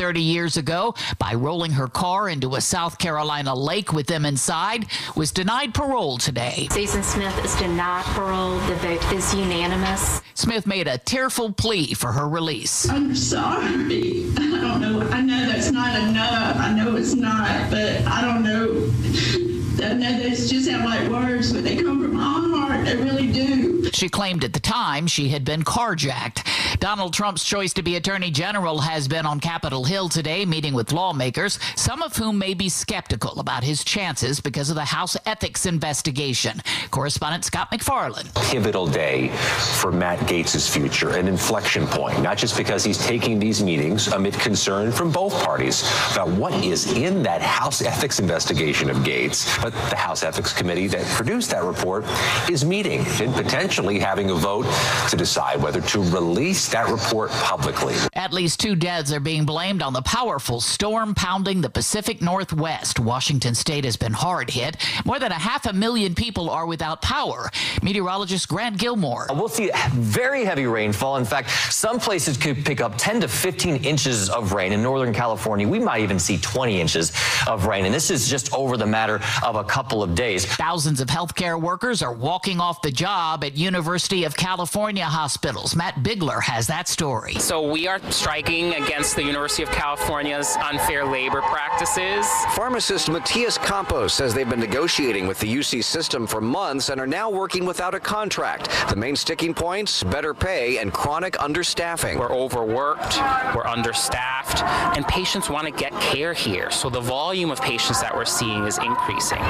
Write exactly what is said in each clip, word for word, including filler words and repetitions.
thirty years ago by rolling her car into a South Carolina lake with them inside, was denied parole today. Susan Smith is denied parole. The vote is unanimous. Smith made a tearful plea for her release. I'm sorry. I don't know. I know that's not enough. I know it's not, but I don't know. I know those just have like words, but they come from my heart. They really do. She claimed at the time she had been carjacked. Donald Trump's choice to be Attorney General has been on Capitol Hill today, meeting with lawmakers, some of whom may be skeptical about his chances because of the House ethics investigation. Correspondent Scott McFarland. Pivotal day for Matt Gaetz's future, an inflection point, not just because he's taking these meetings amid concern from both parties about what is in that House ethics investigation of Gaetz, but the House Ethics Committee that produced that report is meeting and potentially having a vote to decide whether to release that report publicly. At least two deaths are being blamed on the powerful storm pounding the Pacific Northwest. Washington state has been hard hit. More than a half a million people are without power. Meteorologist Grant Gilmore. We'll see very heavy rainfall. In fact, some places could pick up ten to fifteen inches of rain. In Northern California, we might even see twenty inches of rain. And this is just over the matter of a couple of days. Thousands of healthcare workers are walking off the job at University of California hospitals. Matt Bigler has that story. So we are striking against the University of California's unfair labor practices. Pharmacist Matias Campos says they've been negotiating with the U C system for months and are now working without a contract. The main sticking points, better pay and chronic understaffing. We're overworked, we're understaffed, and patients want to get care here. So the volume of patients that we're seeing is increasing.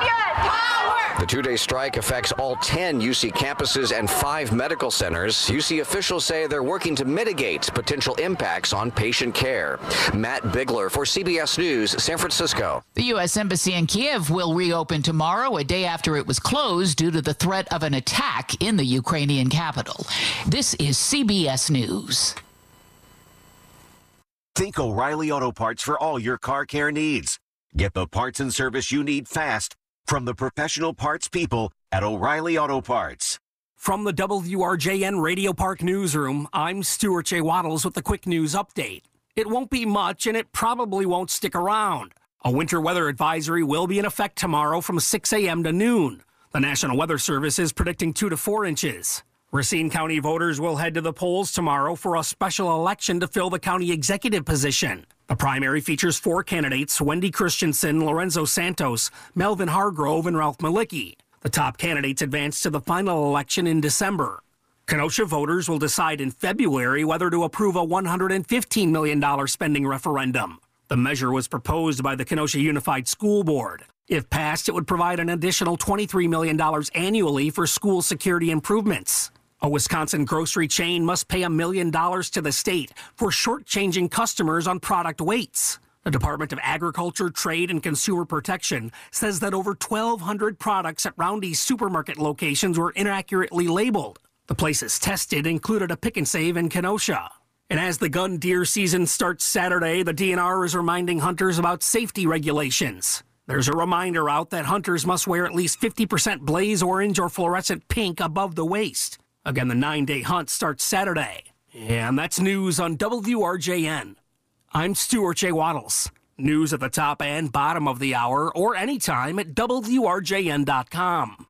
The two-day strike affects all ten U C campuses and five medical centers. U C officials say they're working to mitigate potential impacts on patient care. Matt Bigler for C B S News, San Francisco. The U S Embassy in Kiev will reopen tomorrow, a day after it was closed due to the threat of an attack in the Ukrainian capital. This is C B S News. Think O'Reilly Auto Parts for all your car care needs. Get the parts and service you need fast from the professional parts people at O'Reilly Auto Parts. From the W R J N Radio Park Newsroom, I'm Stuart J. Waddles with the quick news update. It won't be much, and it probably won't stick around. A winter weather advisory will be in effect tomorrow from six a.m. to noon. The National Weather Service is predicting two to four inches. Racine County voters will head to the polls tomorrow for a special election to fill the county executive position. The primary features four candidates: Wendy Christensen, Lorenzo Santos, Melvin Hargrove, and Ralph Malicki. The top candidates advance to the final election in December. Kenosha voters will decide in February whether to approve a one hundred fifteen million dollars spending referendum. The measure was proposed by the Kenosha Unified School Board. If passed, it would provide an additional twenty-three million dollars annually for school security improvements. A Wisconsin grocery chain must pay a million dollars to the state for shortchanging customers on product weights. The Department of Agriculture, Trade, and Consumer Protection says that over twelve hundred products at Roundy's supermarket locations were inaccurately labeled. The places tested included a Pick and Save in Kenosha. And as the gun deer season starts Saturday, the D N R is reminding hunters about safety regulations. There's a reminder out that hunters must wear at least fifty percent blaze orange or fluorescent pink above the waist. Again, the nine-day hunt starts Saturday. And that's news on W R J N. I'm Stuart J. Waddles. News at the top and bottom of the hour or anytime at W R J N dot com.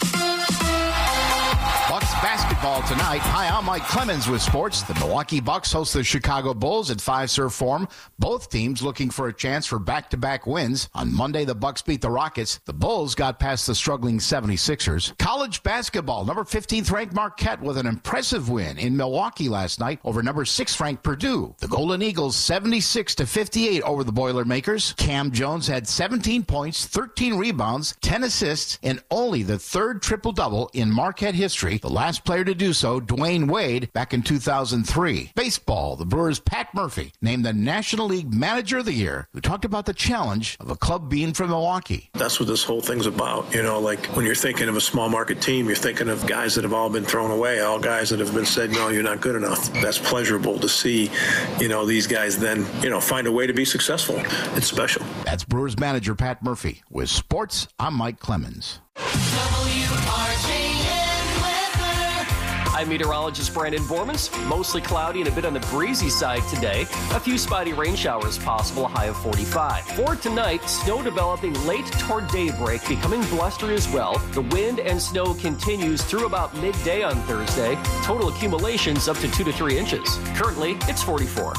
Bucks basketball tonight. Hi, I'm Mike Clemens with sports. The Milwaukee Bucks host the Chicago Bulls at five-serve form. Both teams looking for a chance for back-to-back wins. On Monday, the Bucks beat the Rockets. The Bulls got past the struggling seventy-sixers. College basketball, number fifteenth ranked Marquette with an impressive win in Milwaukee last night over number sixth ranked Purdue. The Golden Eagles seventy-six to fifty-eight over the Boilermakers. Cam Jones had seventeen points, thirteen rebounds, ten assists, and only the third triple-double in Marquette history. The last player to do so, Dwayne Wade, back in two thousand three. Baseball, the Brewers' Pat Murphy named the National League Manager of the Year, who talked about the challenge of a club being from Milwaukee. That's what this whole thing's about. You know, like when you're thinking of a small market team, you're thinking of guys that have all been thrown away, all guys that have been said, no, you're not good enough. That's pleasurable to see, you know, these guys then, you know, find a way to be successful. It's special. That's Brewers manager Pat Murphy. With sports, I'm Mike Clemens. W R J N weather. I'm meteorologist Brandon Bormans. Mostly cloudy and a bit on the breezy side today. A few spotty rain showers possible, a high of forty-five. For tonight, snow developing late toward daybreak, becoming blustery as well. The wind and snow continues through about midday on Thursday. Total accumulations up to two to three inches. Currently, it's forty-four.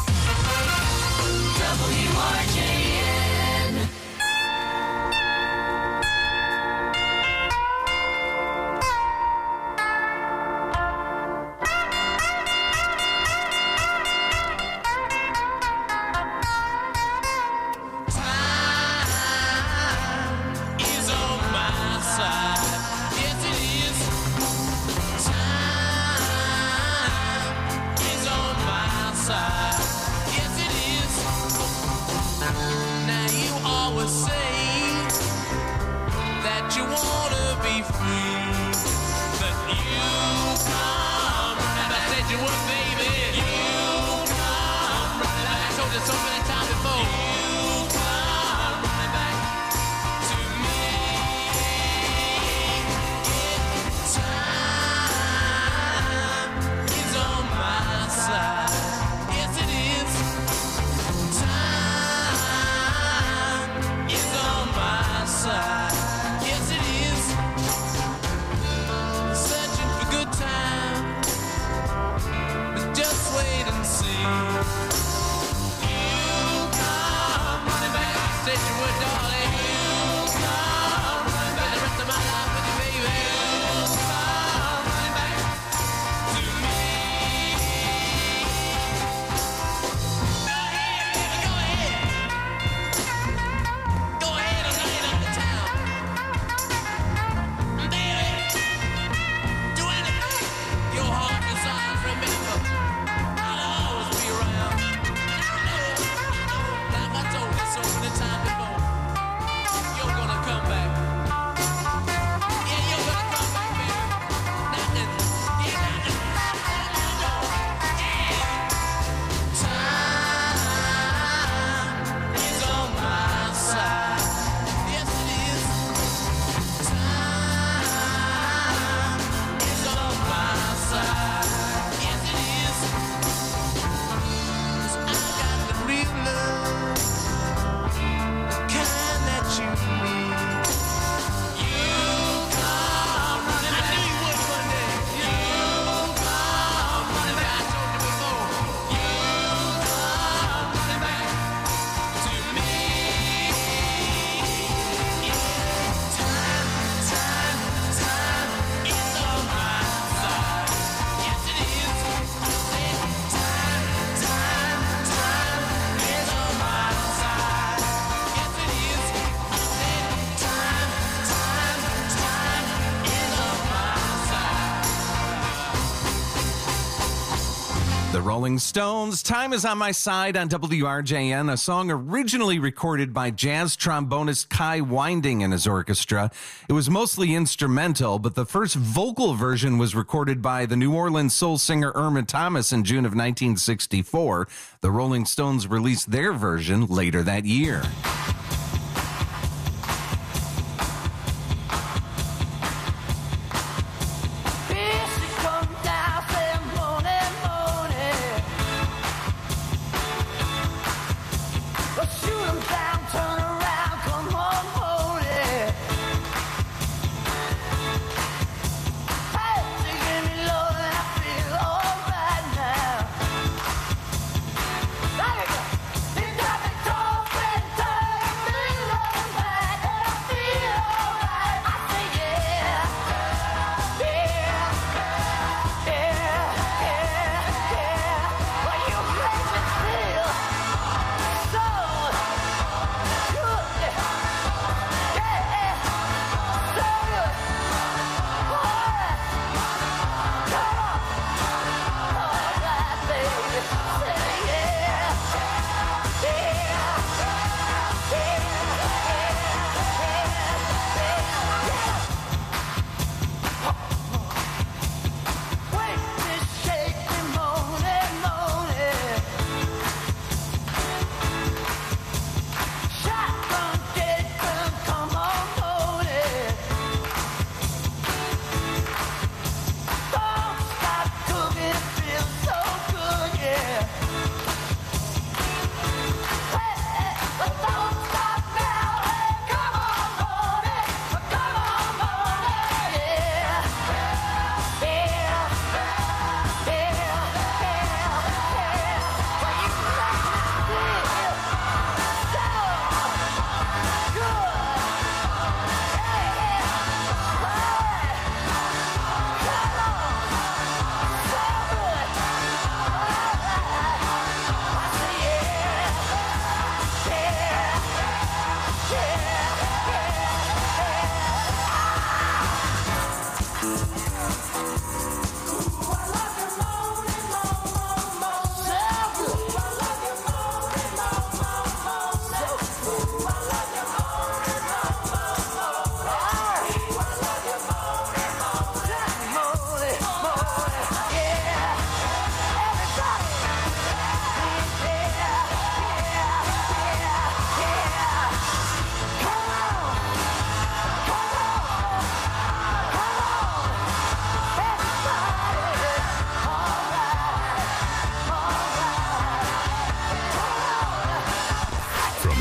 W R J N. The Rolling Stones, Time Is On My Side on W R J N, a song originally recorded by jazz trombonist Kai Winding and his orchestra. It was mostly instrumental, but the first vocal version was recorded by the New Orleans soul singer Irma Thomas in June of nineteen sixty-four. The Rolling Stones released their version later that year. Hey, you got me tossing, turning.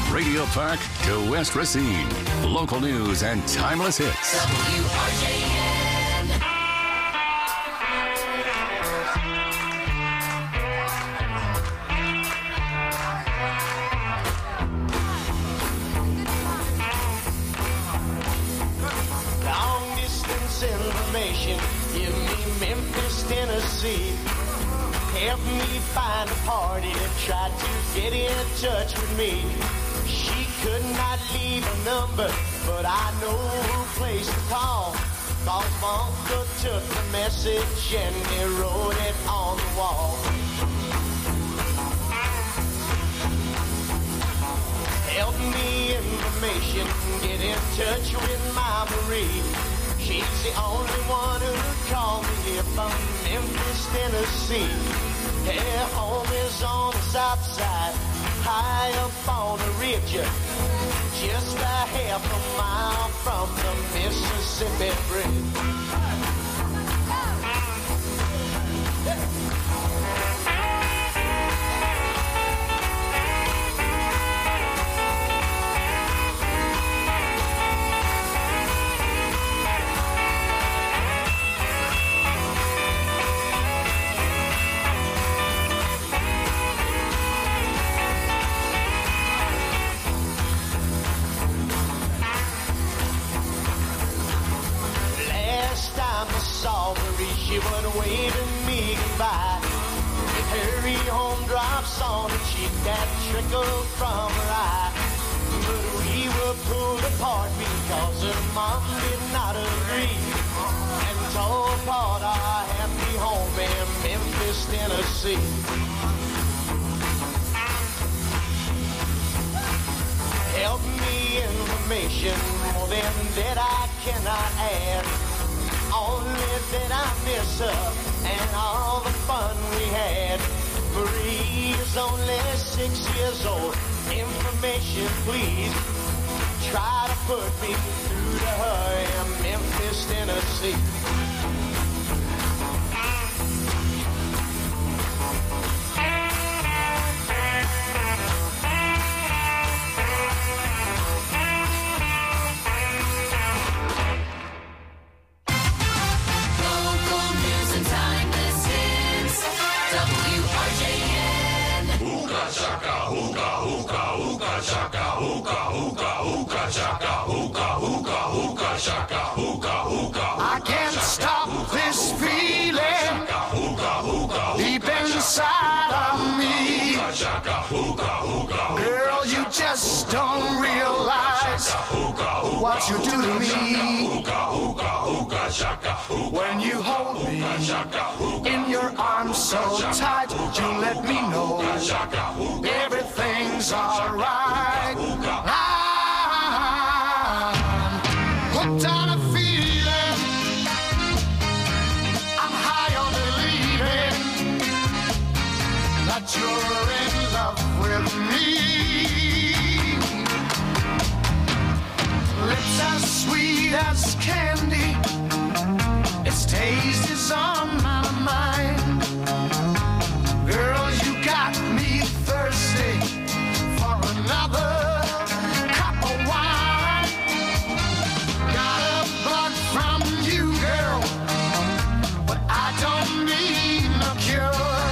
Radio Park to West Racine. Local news and timeless hits. W R J N. Long distance information. Give me Memphis, Tennessee. Help me find a party that tried to get in touch with me. She could not leave a number, but I know who place to call. Cause my uncle took the message and he wrote it on the wall. Help me information, get in touch with my Marie. She's the only one who called me here from Memphis, Tennessee. Her home is on the south side, high up on the ridge, just a half a mile from the Mississippi Bridge. She was waving me goodbye. With her home drops on her cheek that trickled from her eye. But we were pulled apart because her mom did not agree and tore apart our happy home in Memphis, Tennessee. Help me information, more than that I cannot add. Only that I miss her and all the fun we had. Marie is only six years old. Information, please. Try to put me through to her in Memphis, Tennessee. I can't stop this feeling deep inside of me. Girl, you just don't realize what you do to me. When you hold me in your arms so tight, you let me know everything's alright. I'm hooked on a feeling. I'm high on believing that you're in love with me. Lips as sweet as candy, its taste is on my mind. Girl, you got me thirsty for another cup of wine. Got a bug from you, girl, but I don't need no cure.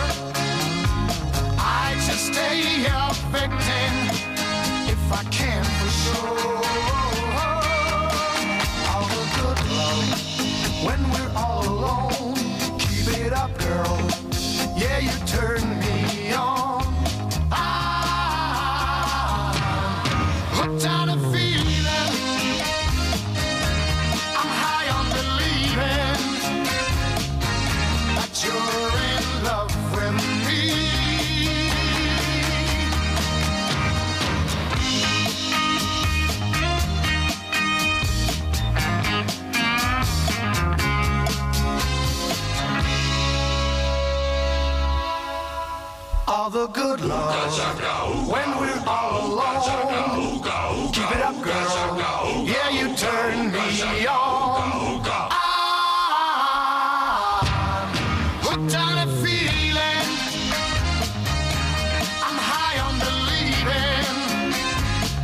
I just stay a victim if I can for sure. All the good love when we're all alone. Keep it up, girl. Yeah, you turn me on. I'm hooked on a feeling. I'm high on believing that you're in love with me. All the good love when we're all alone. Keep it up, girl. Yeah, you turn me on. I'm hooked on a feeling. I'm high on believing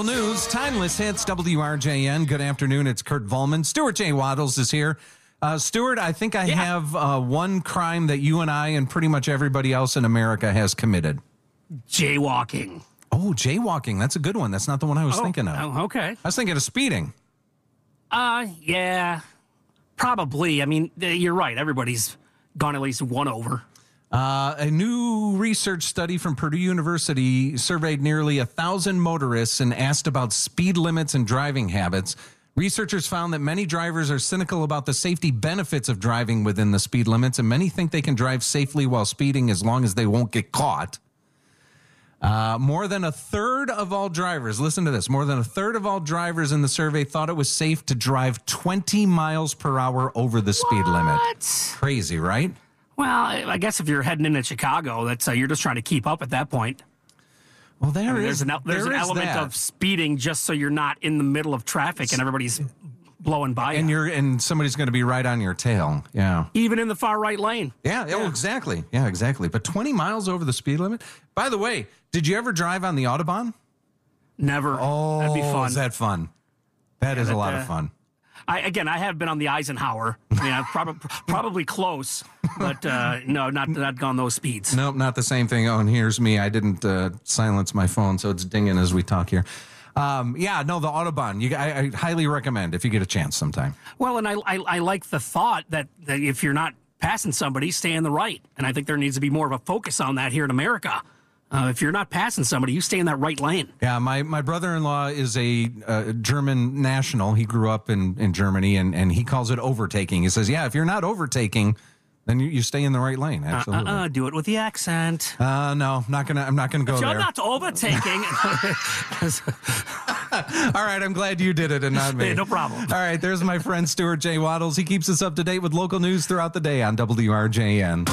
Local news, timeless hits, W R J N. Good afternoon. It's Kurt Volman. Stuart J. Waddles is here. Uh, Stuart, I think I yeah. have uh, one crime that you and I and pretty much everybody else in America has committed. Jaywalking. Oh, jaywalking. That's a good one. That's not the one I was oh, thinking of. Oh, okay. I was thinking of speeding. Uh, yeah, probably. I mean, you're right. Everybody's gone at least one over. Uh, a new research study from Purdue University surveyed nearly a thousand motorists and asked about speed limits and driving habits. Researchers found that many drivers are cynical about the safety benefits of driving within the speed limits, and many think they can drive safely while speeding as long as they won't get caught. Uh, more than a third of all drivers, listen to this, more than a third of all drivers in the survey thought it was safe to drive twenty miles per hour over the speed what? limit. Crazy, right? Well, I guess if you're heading into Chicago, that's uh, you're just trying to keep up at that point. Well, there I mean, is there's an, there's there an is element that. of speeding just so you're not in the middle of traffic and everybody's blowing by and you. you're and somebody's going to be right on your tail. Yeah, even in the far right lane. Yeah, yeah. Oh, exactly. Yeah, exactly. But twenty miles over the speed limit. By the way, did you ever drive on the Autobahn? Never. Oh, that'd be fun. Is that fun? That yeah, is that, a lot uh, of fun. I, again, I have been on the Eisenhower. I mean, I've probably probably close, but uh, no, not not gone those speeds. Nope, not the same thing. Oh, and here's me. I didn't uh, silence my phone, so it's dinging as we talk here. Um, yeah, no, the Autobahn. You, I, I highly recommend if you get a chance sometime. Well, and I, I, I like the thought that, that if you're not passing somebody, stay in the right. And I think there needs to be more of a focus on that here in America. Uh, if you're not passing somebody, you stay in that right lane. Yeah, my, my brother-in-law is a uh, German national. He grew up in, in Germany, and, and he calls it overtaking. He says, yeah, if you're not overtaking, then you, you stay in the right lane. Absolutely. Uh, uh, uh, do it with the accent. Uh, no, not gonna. I'm not gonna go if there. You're not overtaking. All right, I'm glad you did it and not me. Hey, no problem. All right, there's my friend Stuart J. Waddles. He keeps us up to date with local news throughout the day on W R J N.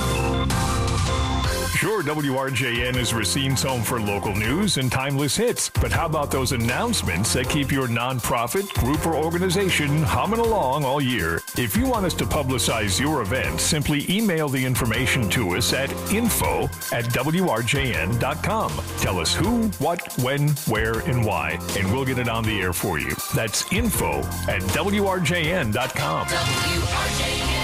Sure, W R J N is Racine's home for local news and timeless hits. But how about those announcements that keep your nonprofit, group, or organization humming along all year? If you want us to publicize your event, simply email the information to us at info at W R J N dot com. Tell us who, what, when, where, and why, and we'll get it on the air for you. That's info at W R J N dot com. W R J N.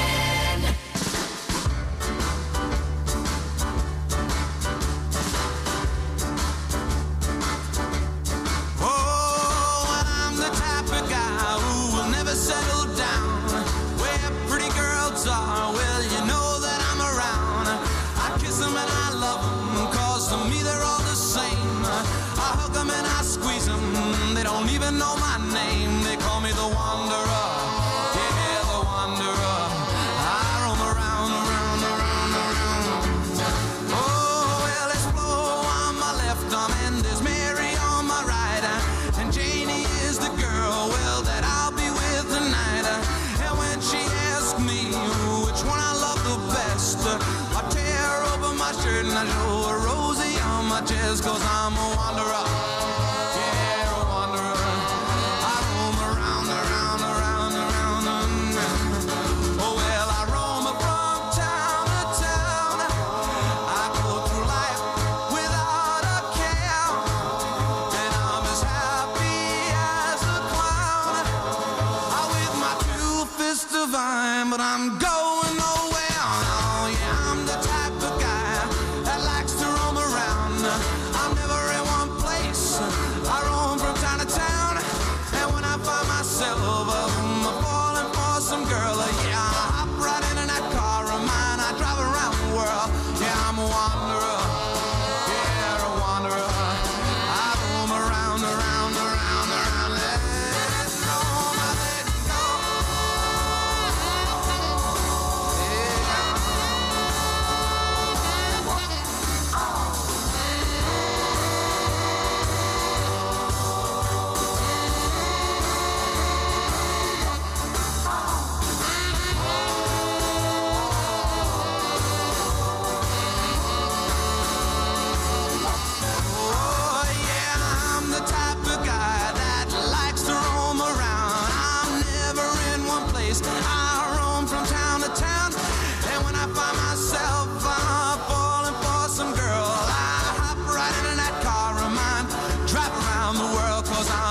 Cause I'm a wanderer, yeah, a wanderer. I roam around, around, around, around. Oh, well, I roam from town to town. I go through life without a care, and I'm as happy as a clown. I with my two fists divine, but I'm going nowhere. Oh, yeah, I'm the type of guy that likes to roam around. I'm never in one place. I roam from town to town, and when I find myself um, falling for some girl, uh, yeah, I hop right into that car of mine. I drive around the world. Yeah, I'm a wanderer. Yeah, a wanderer. I roam around, around, around, around. Let it go, let it go. Cause I'm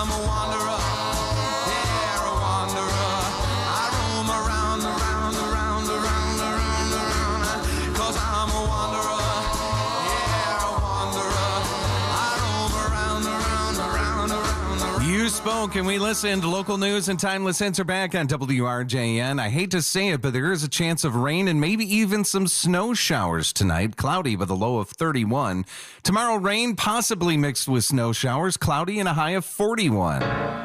spoke and we listened. Local news and timeless hits are back on W R J N. I hate to say it, but there is a chance of rain and maybe even some snow showers tonight. Cloudy with a low of thirty-one. Tomorrow, rain possibly mixed with snow showers. Cloudy and a high of forty-one.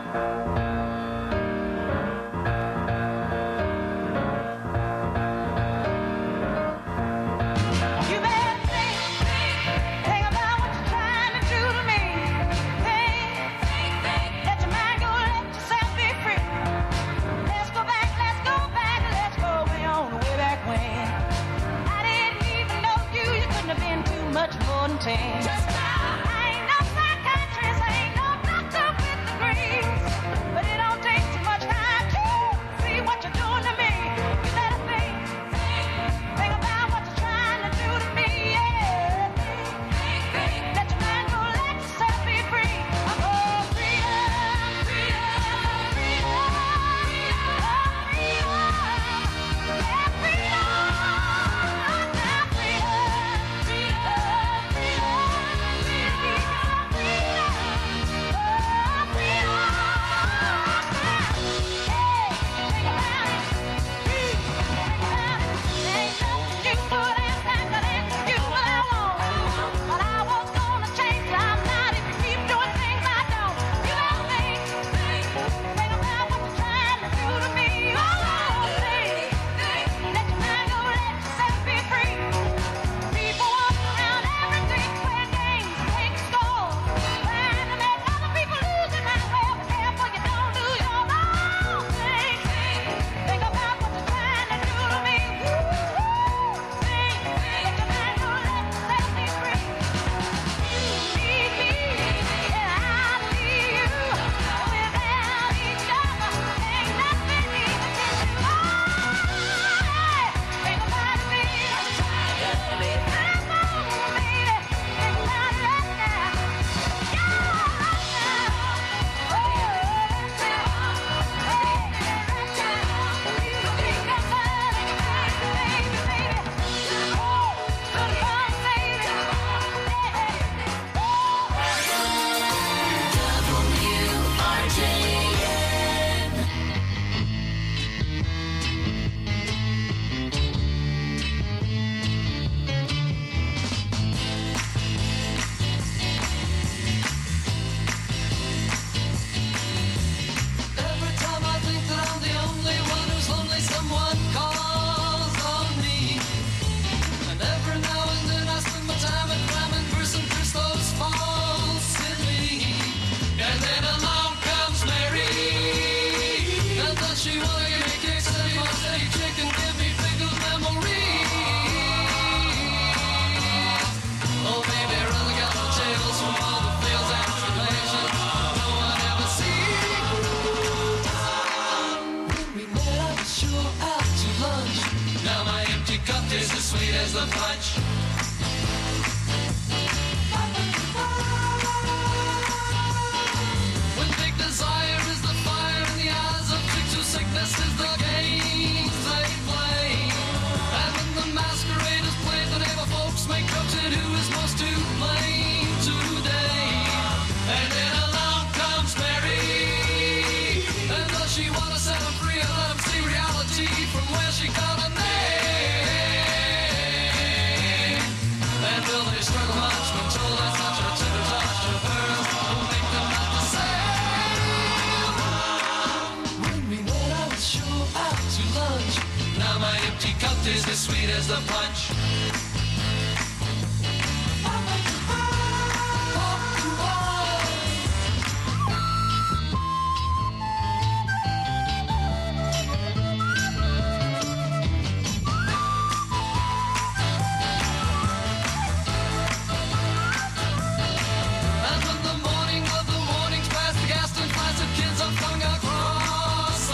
Just now. I ain't no psychiatrist, I ain't no doctor with degrees, but it don't take too much time to see what you're doing to me. You better think, think about what you're trying to do to me, yeah. Let your mind go, let yourself be free. I'm all freedom, freedom, freedom, freedom, yeah, freedom.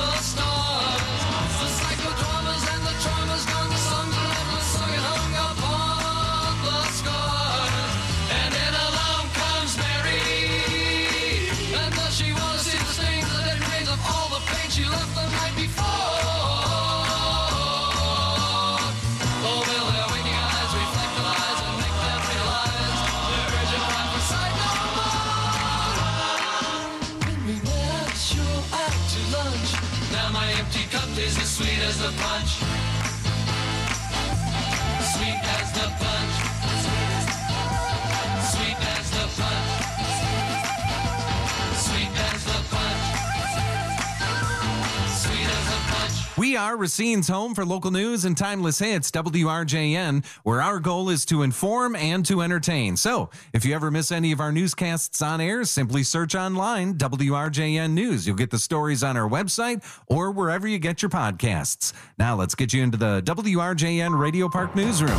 Psychodramas and the traumas gone, the songs are left, the sung and hung upon. Sweet as the punch. Sweet as the punch. Sweet as the punch. Sweet as the punch. Sweet as the punch. We are Racine's home for local news and timeless hits, W R J N, where our goal is to inform and to entertain. So if you ever miss any of our newscasts on air, simply search online, W R J N News. You'll get the stories on our website or wherever you get your podcasts. Now let's get you into the W R J N Radio Park Newsroom.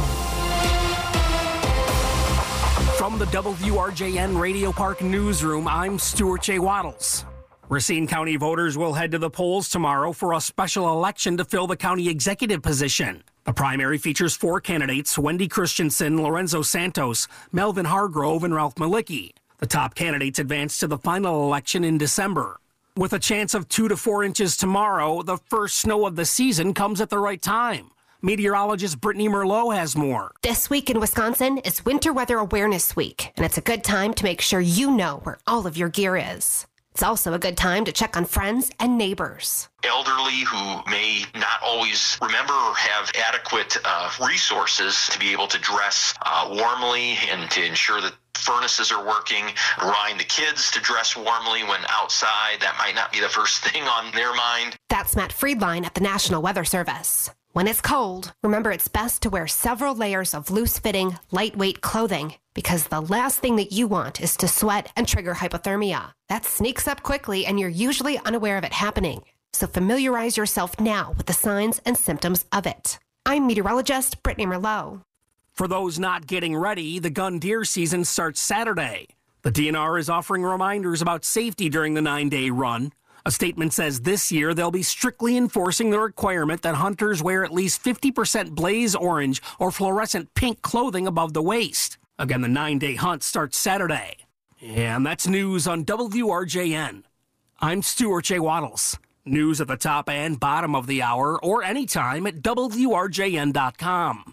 From the W R J N Radio Park Newsroom, I'm Stuart J. Waddles. Racine County voters will head to the polls tomorrow for a special election to fill the county executive position. The primary features four candidates: Wendy Christensen, Lorenzo Santos, Melvin Hargrove, and Ralph Malicki. The top candidates advance to the final election in December. With a chance of two to four inches tomorrow, the first snow of the season comes at the right time. Meteorologist Brittany Merlot has more. This week in Wisconsin is Winter Weather Awareness Week, and it's a good time to make sure you know where all of your gear is. It's also a good time to check on friends and neighbors. Elderly who may not always remember or have adequate uh, resources to be able to dress uh, warmly and to ensure that furnaces are working, remind the kids to dress warmly when outside. That might not be the first thing on their mind. That's Matt Friedline at the National Weather Service. When it's cold, remember it's best to wear several layers of loose-fitting, lightweight clothing, because the last thing that you want is to sweat and trigger hypothermia. That sneaks up quickly and you're usually unaware of it happening. So familiarize yourself now with the signs and symptoms of it. I'm meteorologist Brittany Merlot. For those not getting ready, the gun deer season starts Saturday. The D N R is offering reminders about safety during the nine-day run. A statement says this year they'll be strictly enforcing the requirement that hunters wear at least fifty percent blaze orange or fluorescent pink clothing above the waist. Again, the nine-day hunt starts Saturday. And that's news on W R J N. I'm Stuart J. Waddles. News at the top and bottom of the hour or anytime at W R J N dot com.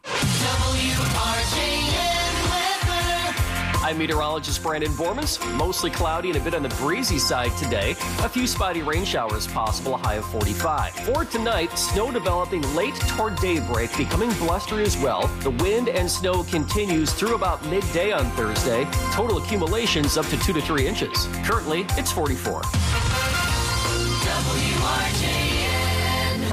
W R J N weather. I'm meteorologist Brandon Bormans. Mostly cloudy and a bit on the breezy side today. A few spotty rain showers possible, a high of forty-five. For tonight, snow developing late toward daybreak, becoming blustery as well. The wind and snow continues through about midday on Thursday. Total accumulations up to two to three inches. Currently, it's forty-four. W R J N.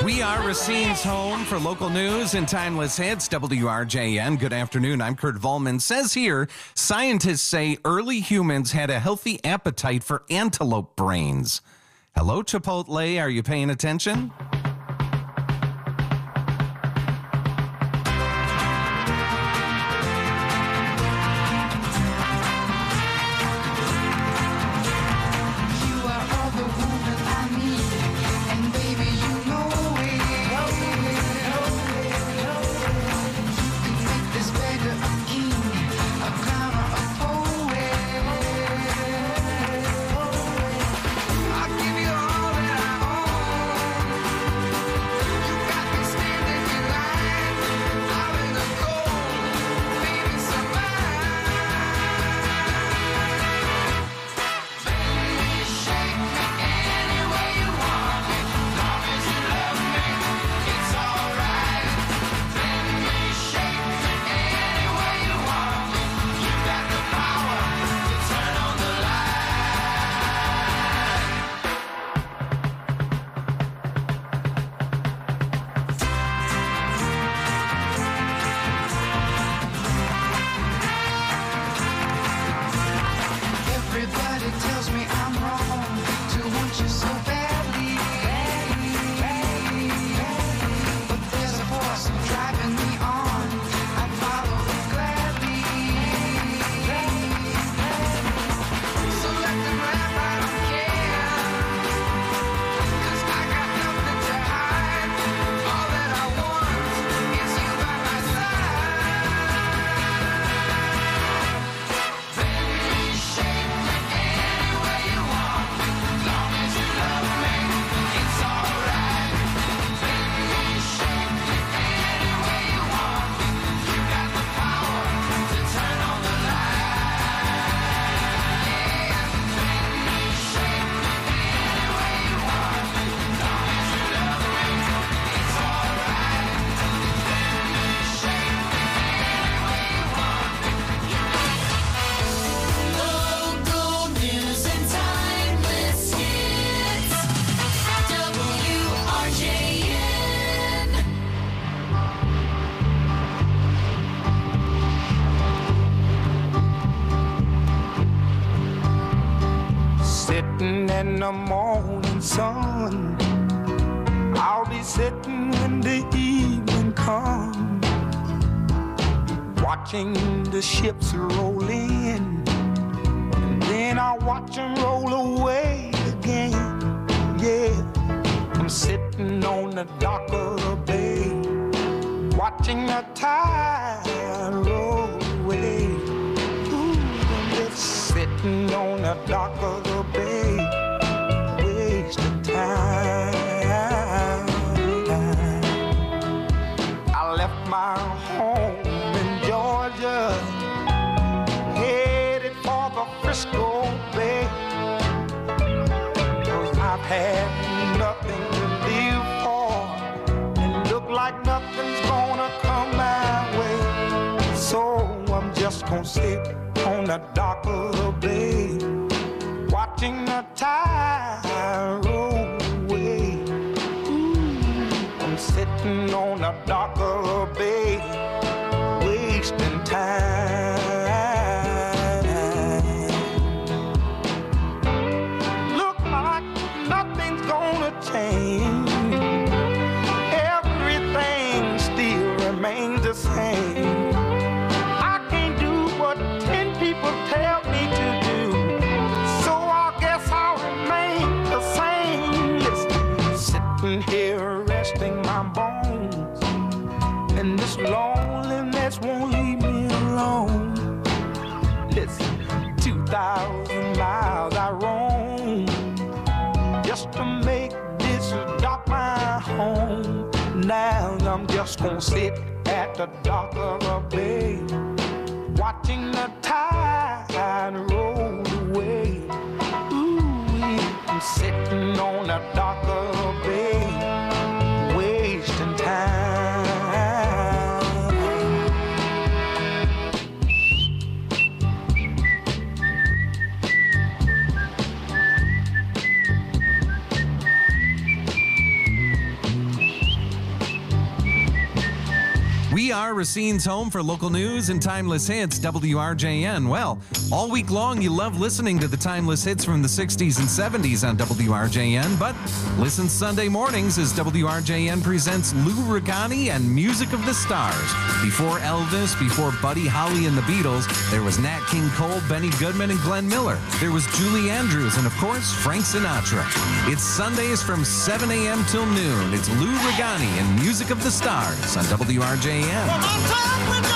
We are Racine's home for local news and timeless hits. W R J N. Good afternoon. I'm Kurt Volman. Says here, scientists say early humans had a healthy appetite for antelope brains. Hello, Chipotle. Are you paying attention? In the morning sun, I'll be sitting when the evening comes, watching the ships roll in, and then I'll watch them roll away again. Yeah, I'm sitting on the dock of the bay, watching the tide roll away. Ooh, I'm just sitting on the dock of the bay, wasting time. I left my home in Georgia, headed for the Frisco Bay, 'cause I've had nothing to live for, and look like nothing's gonna come my way. So I'm just gonna sit on the dock of the bay, watching the tide roll away. Ooh, I'm sitting on the dock of the bay, wasting time. Look like nothing's gonna change, everything still remains the same. I can't do what ten people tell me to do, so I guess I'll remain the same. Listen, sitting here resting my bones, and this loneliness won't leave me alone. Listen, two thousand miles I roam just to make this dock my home. Now I'm just gonna sit at the dock of the bay, watching the tide roll away. Ooh, I'm sitting on the dock of the bay, wasting time. We are Racine's home for local news and timeless hits, W R J N. Well, all week long you love listening to the timeless hits from the sixties and seventies on W R J N, but listen Sunday mornings as W R J N presents Lou Regani and Music of the Stars. Before Elvis, before Buddy Holly and the Beatles, there was Nat King Cole, Benny Goodman, and Glenn Miller. There was Julie Andrews and, of course, Frank Sinatra. It's Sundays from seven a.m. till noon. It's Lou Regani and Music of the Stars on W R J N.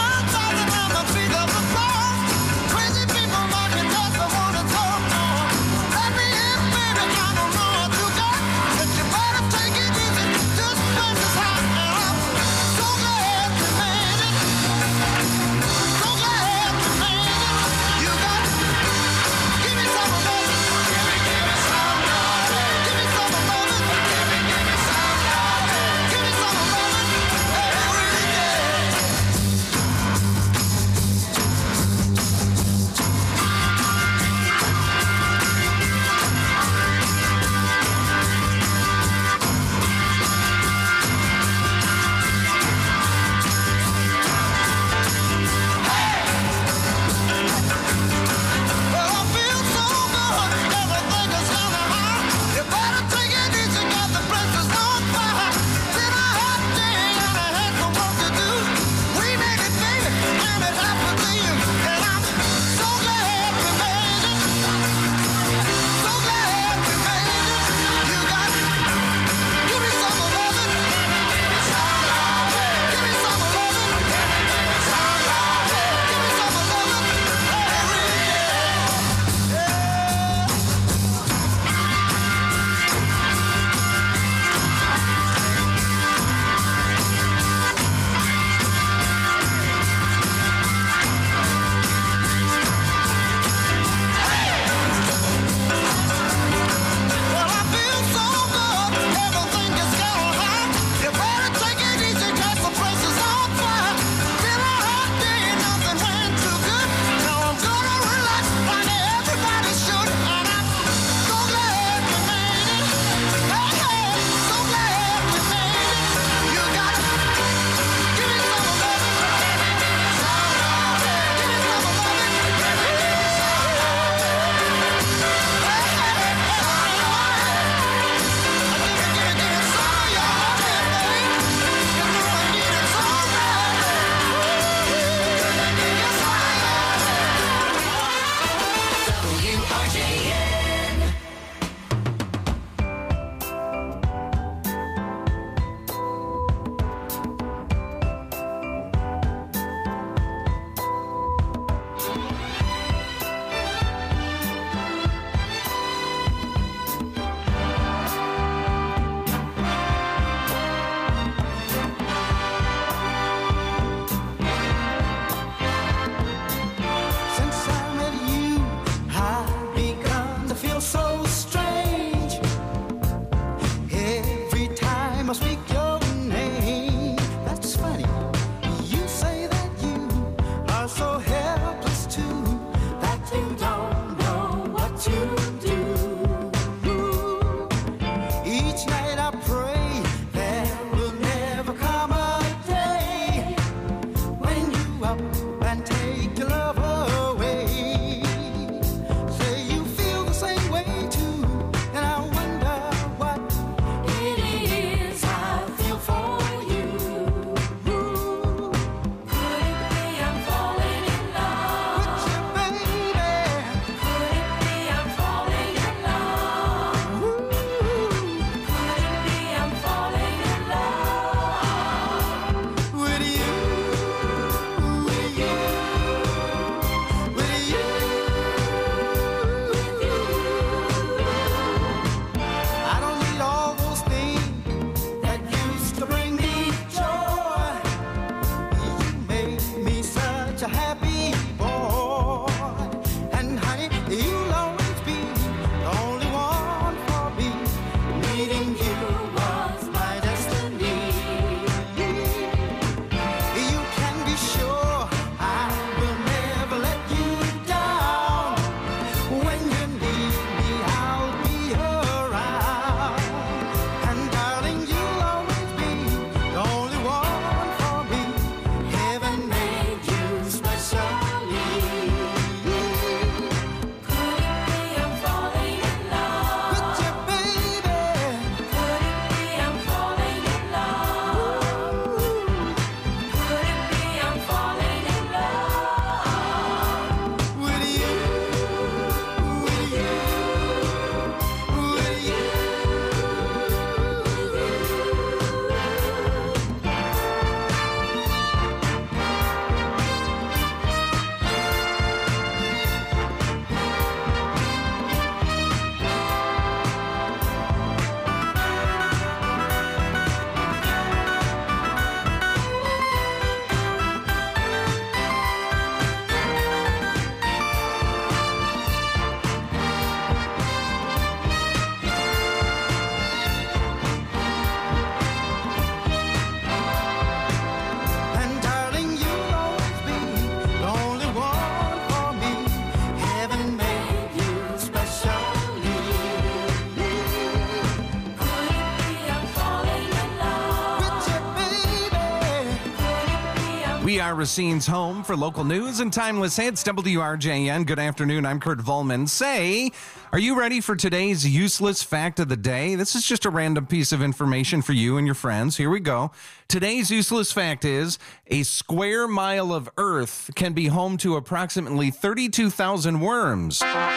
We are Racine's home for local news and timeless hits. W R J N. Good afternoon. I'm Kurt Volman. Say, are you ready for today's useless fact of the day? This is just a random piece of information for you and your friends. Here we go. Today's useless fact is a square mile of Earth can be home to approximately thirty-two thousand worms.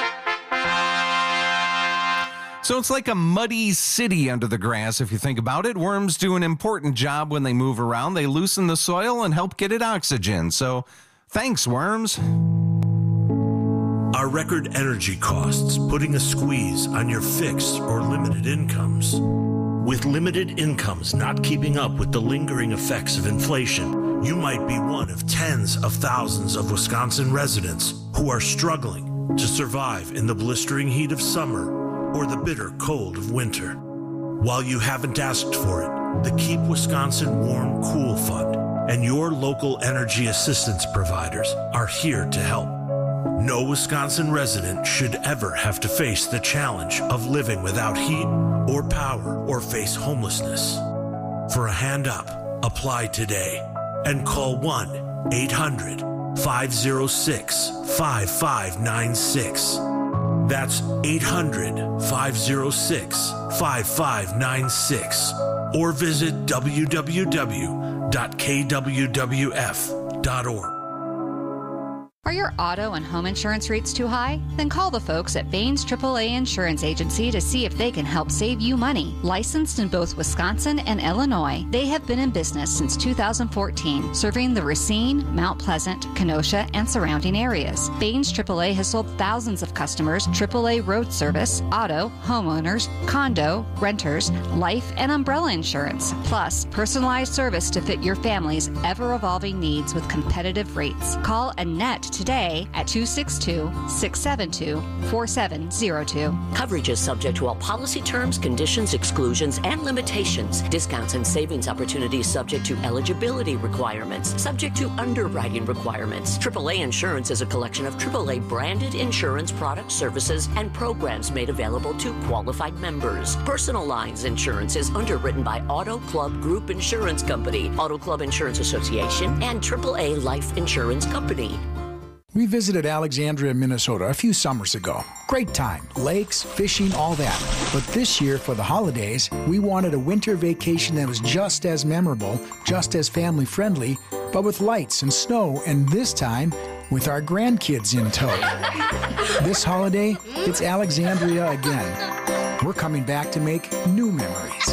So it's like a muddy city under the grass, if you think about it. Worms do an important job when they move around. They loosen the soil and help get it oxygen. So thanks, worms. Are record energy costs putting a squeeze on your fixed or limited incomes? With limited incomes not keeping up with the lingering effects of inflation, you might be one of tens of thousands of Wisconsin residents who are struggling to survive in the blistering heat of summer or the bitter cold of winter. While you haven't asked for it, the Keep Wisconsin Warm Cool Fund and your local energy assistance providers are here to help. No Wisconsin resident should ever have to face the challenge of living without heat or power or face homelessness. For a hand up, apply today and call one eight hundred five oh six five five nine six. That's eight hundred five oh six five five nine six or visit w w w dot k w w f dot org. Are your auto and home insurance rates too high? Then call the folks at Baines triple A Insurance Agency to see if they can help save you money. Licensed in both Wisconsin and Illinois, they have been in business since two thousand fourteen, serving the Racine, Mount Pleasant, Kenosha, and surrounding areas. Baines triple A has sold thousands of customers triple A road service, auto, homeowners, condo, renters, life, and umbrella insurance, plus personalized service to fit your family's ever-evolving needs with competitive rates. Call Annette today at two six two, six seven two, four seven zero two. Coverage is subject to all policy terms, conditions, exclusions, and limitations. Discounts and savings opportunities subject to eligibility requirements, subject to underwriting requirements. triple A Insurance is a collection of triple A branded insurance products, services, and programs made available to qualified members. Personal Lines Insurance is underwritten by Auto Club Group Insurance Company, Auto Club Insurance Association, and triple A Life Insurance Company. We visited Alexandria, Minnesota a few summers ago. Great time. Lakes, fishing, all that. But this year, for the holidays, we wanted a winter vacation that was just as memorable, just as family-friendly, but with lights and snow, and this time, with our grandkids in tow. This holiday, it's Alexandria again. We're coming back to make new memories.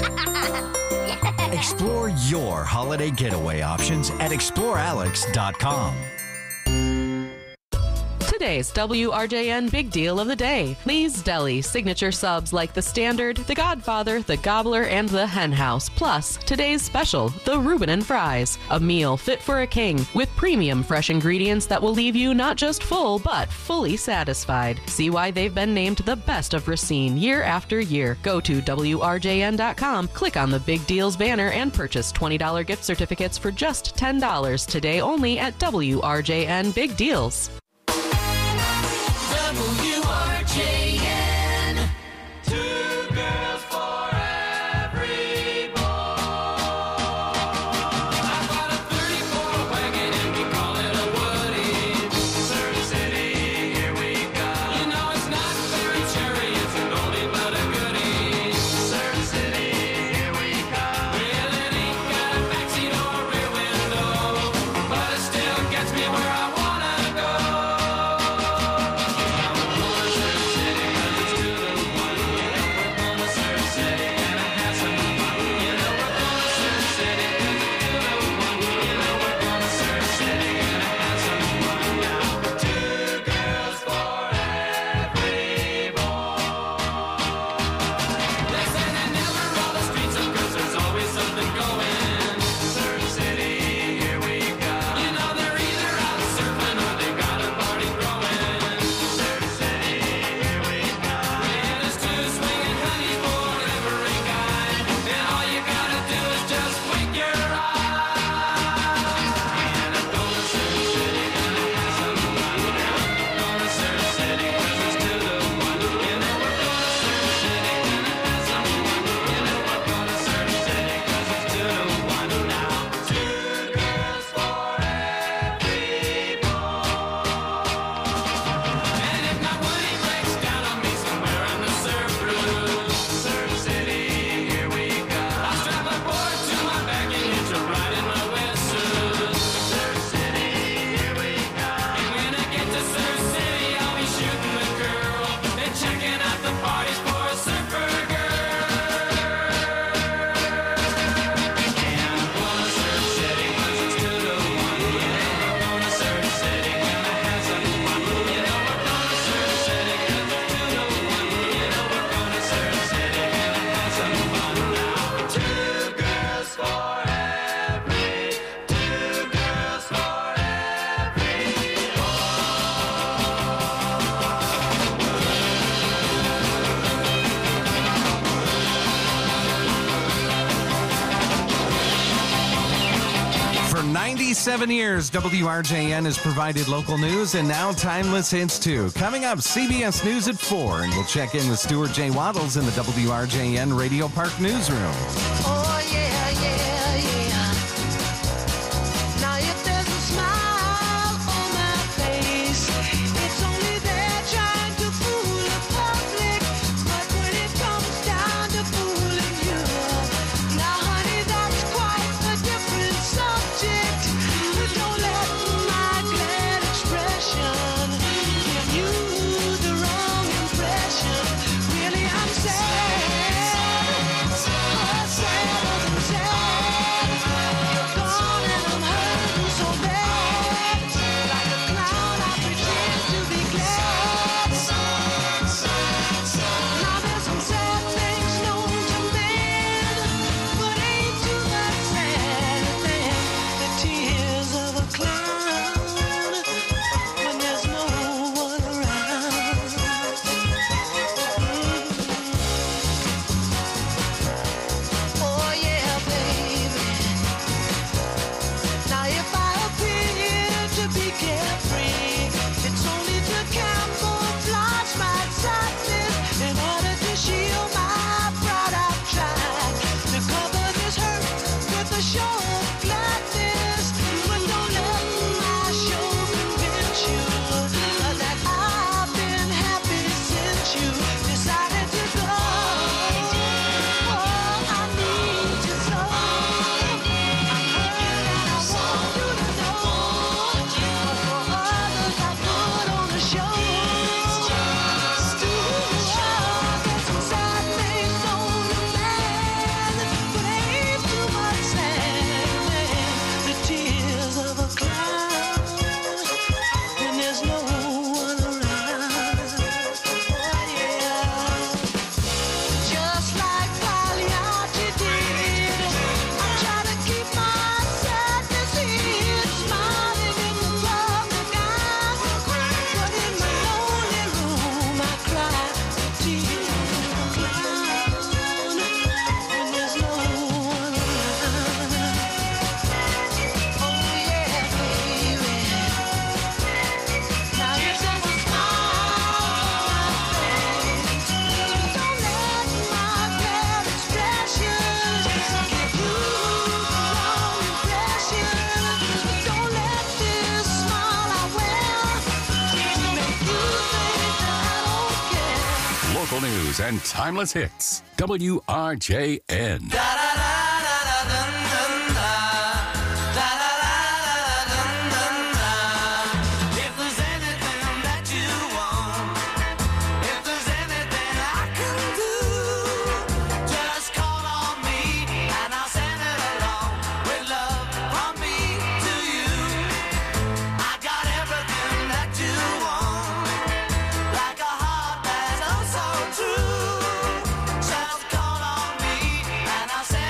Explore your holiday getaway options at explore alex dot com. Today's W R J N Big Deal of the Day. Lee's Deli signature subs like the Standard, the Godfather, the Gobbler, and the Hen House. Plus, today's special, the Reuben and Fries. A meal fit for a king with premium fresh ingredients that will leave you not just full, but fully satisfied. See why they've been named the best of Racine year after year. Go to W R J N dot com, click on the Big Deals banner, and purchase twenty dollars gift certificates for just ten dollars today only at W R J N Big Deals. W R J N. Two girls for every boy. I've got a thirty-four wagon and we call it a Woody. Surf City, here we go. You know it's not very cherry, it's an oldie but a goodie. Surf City, here we go. Well, it ain't got a backseat or a rear window, but it still gets me where I wanna go. thirty-seven years, W R J N has provided local news and now timeless hits too. Coming up, C B S News at four, and we'll check in with Stuart J. Waddles in the W R J N Radio Park Newsroom. Oh, yeah, yeah, yeah. Now, if there's a smile on my face, it's only there trying to fool the public. But when it comes down to fooling you, now, honey, that's quite a different subject. Don't let my glad expression give you the wrong impression. Really, I'm sad. Oh, sad, I'm sad. You're gone and I'm hurting so bad. Like a clown, I pretend to be glad. Now there's some sad things known to man, but ain't too much sadder than the tears of a clown when there's no one around. Oh yeah, baby. Now if I appear to be carefree, it's only to camouflage my sadness. In order to shield my pride, I've tried to cover this hurt with a show of gladness. But don't let my show convince you that I've been happy since you decided to go. Oh, I need you so. I'm hurt and I want you to know. For others I put on a show. There's some sad things on the man, but ain't too much sad than the tears of a clown when there's no one around. Oh yeah. Just like Pagliacci did, I try to keep my sadness hid, smiling in the public eye. But in my lonely room, I cry the tears of a clown when there's no one around. Oh yeah, baby. Now if there's a smile on my face, don't let my glad expression give you the wrong impression. Don't let this smile I wear make you think that I don't care. Local news and timeless hits. W R J N. If there's anything that you want, if there's anything I can do, just call on me and I'll send it along with love from me to you. I got everything that you want, like a heart that's oh so true. Just call on me and I'll send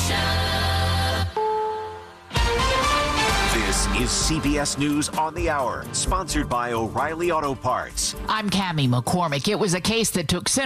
This is C B S News on the Hour, sponsored by O'Reilly Auto Parts. I'm Cammie McCormick. It was a case that took center